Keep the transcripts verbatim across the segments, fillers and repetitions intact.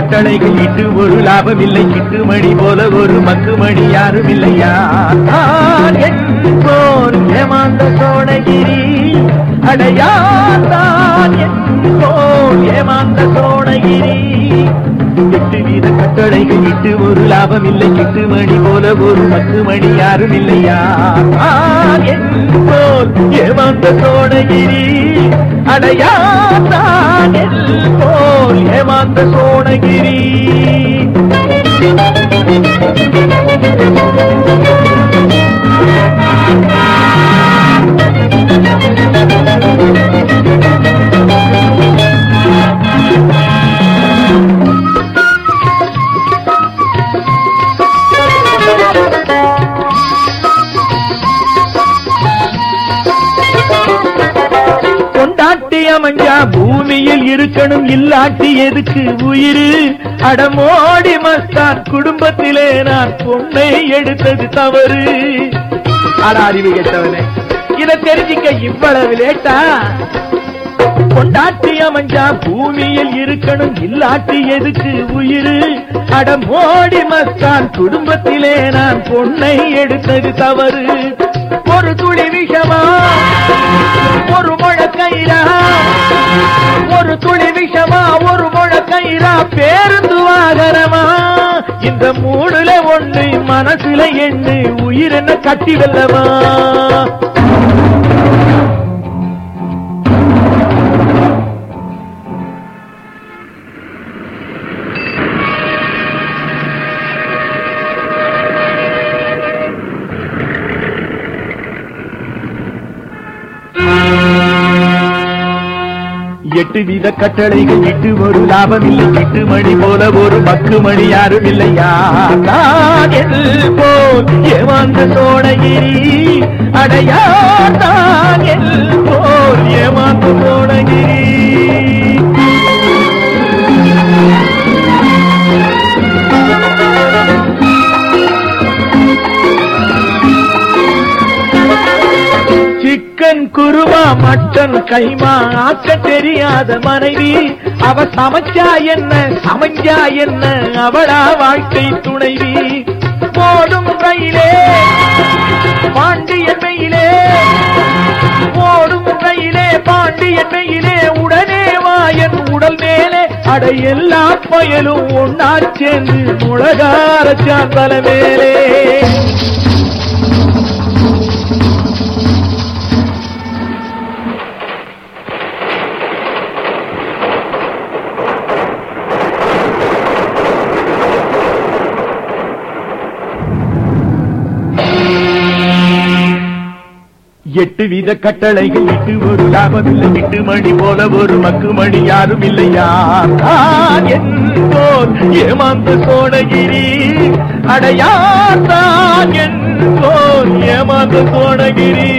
கட்டளைகள் இட்டு ஒரு லாபம் இல்லை, கிட்டுமணி போல ஒரு மக்குமணி யாரும் இல்லையா. போல் ஏமாந்த சோழகிரி அடையாதான் போல் ஏமாந்த சோழகிரி. எட்டு வீத கட்டளைகள் இட்டு ஒரு லாபம் இல்லை, கிட்டுமணி போல ஒரு மக்குமணி யாரும் இல்லையா. போல் ஏமாந்த சோழகிரி அடையாதான் போல் ஏமாந்த சோழகிரி. அமைஞ்சா பூமியில் இருக்கணும், இல்லாட்டி எதுக்கு உயிரு. அடமோடி மஸ்தான் குடும்பத்திலே நான் பொண்ணை எடுத்தது தவறு. அட அறிவு கேட்டவனே, இதை தெரிஞ்சிக்க இவ்வளவு லேட்டா. கொண்டாட்டி அமைஞ்சா பூமியில் இருக்கணும், இல்லாட்டி எதுக்கு உயிரு. அடமோடி மஸ்தான் குடும்பத்திலே நான் பொண்ணை எடுத்தது தவறு. ஒரு துளி விஷமா ஒரு முழக்கயிறா, ஒரு துளி விஷமா ஒரு முழக்கயிறா, பேருந்து வாகனமா. இந்த மூணுல ஒண்ணு மனசுல எண்ணு, உயிர் என்ன கட்டி வெல்லவா. எட்டு வீத கட்டளைகள் இட்டு ஒரு லாபம் இல்லை, கிட்டுமணி போல ஒரு மக்குமணி யாரும் இல்லையா. போல் ஏமாந்த சோழகிரி அடையாதான் போல் ஏமாந்த சோழகிரி. சிக்கன் குருமா மட்டன் கைமா ஆக்க தெரியாத மனைவி. அவ சமைச்சா என்ன சமைஞ்சா என்ன, அவளா வாழ்க்கை துணைவி. போடும் ரயிலே பாண்டியன் மெயிலே, போடும் ரயிலே பாண்டியன் மெயிலே, உடனே வாயன் உடல் மேலே. அட எல்லா பயலும் ஒன்னா சேர்ந்து முழகார சாந்தல மேலே. எட்டு வீத கட்டளைகள் இட்டு ஒரு லாபம் இல்லை, கிட்டுமணி போல ஒரு மக்குமணி யாரும் இல்லையா. போல் ஏமாந்த சோழகிரி அடையாதான் போல் ஏமாந்த சோழகிரி.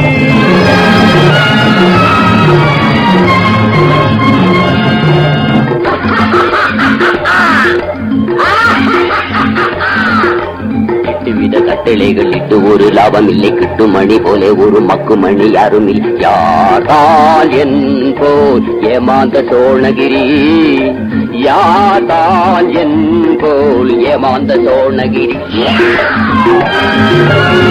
கட்டளைகள் இட்டு ஒரு லாபம் இல்லை, கிட்டுமணி போல ஒரு மக்குமணி யாரும் இல்லை. யாரால் என் போல் ஏமாந்த சோழகிரி, யாரால் என் போல் ஏமாந்த சோழகிரி.